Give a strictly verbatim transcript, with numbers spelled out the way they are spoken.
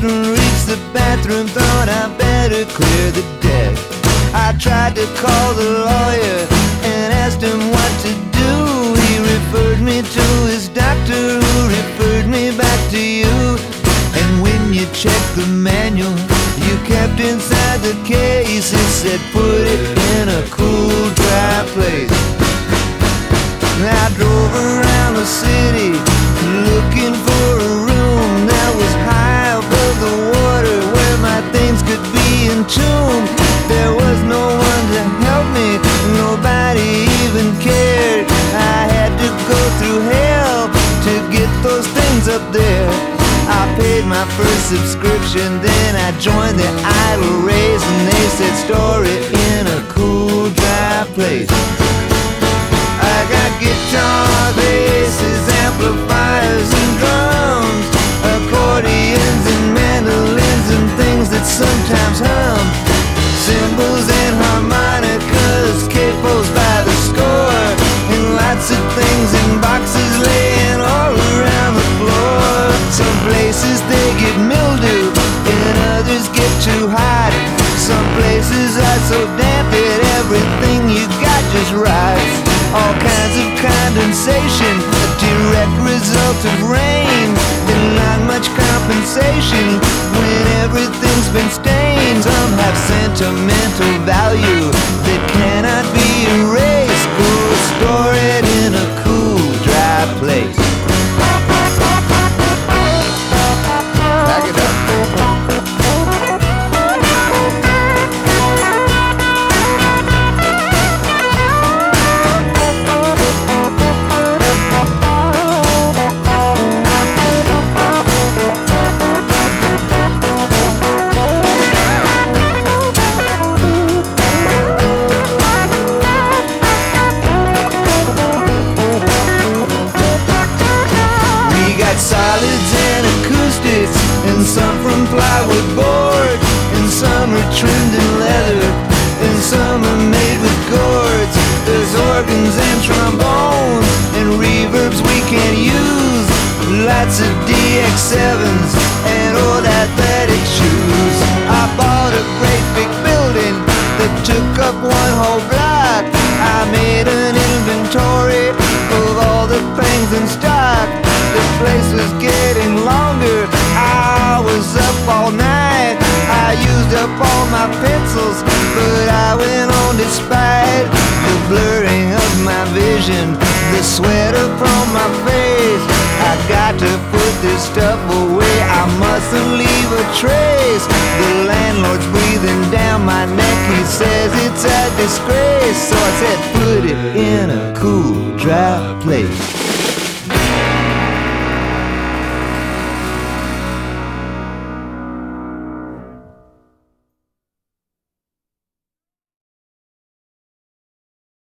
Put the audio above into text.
couldn't reach the bathroom, thought I better clear the deck. I tried to call the lawyer and asked him what to do. He referred me to his doctor, who referred me back to you. And when you checked the manual you kept inside the case, it said put it in a cool, dry place. I drove around the city looking for a room that was high above the water, where my things could be entombed. There was no one to help me, nobody even cared. I had to go through hell to get those things up there. I paid my first subscription, then I joined the idle race, and they said store it in a cool, dry place. I got guitar, basses, amplifiers and drums, accordions and mandolins and things that sometimes hum, cymbals and harmonicas, capos by the score, and lots of things in boxes laying all around the floor. Some places they get mildew and others get too hot. Some places are so damp that everything you got just rots. All kinds of condensation, a direct result of rain, and not much compensation when everything's been stained. Some have sentimental value that cannot be erased. Go store it in a cool, dry place. Back it up. Solids and acoustics, and some from plywood board, and some are trimmed in leather, and some are made with gourds. There's organs and trombones and reverbs we can't use, lots of D X sevens and old athletic shoes. I bought a great big building that took up one whole block. I made an inventory of all the things in stock. The place was getting longer, I was up all night. I used up all my pencils, but I went on despite the blurring of my vision, the sweat upon my face. I got to put this stuff away, I mustn't leave a trace. The landlord's breathing down my neck, he says it's a disgrace. So I said put it in a cool, dry place.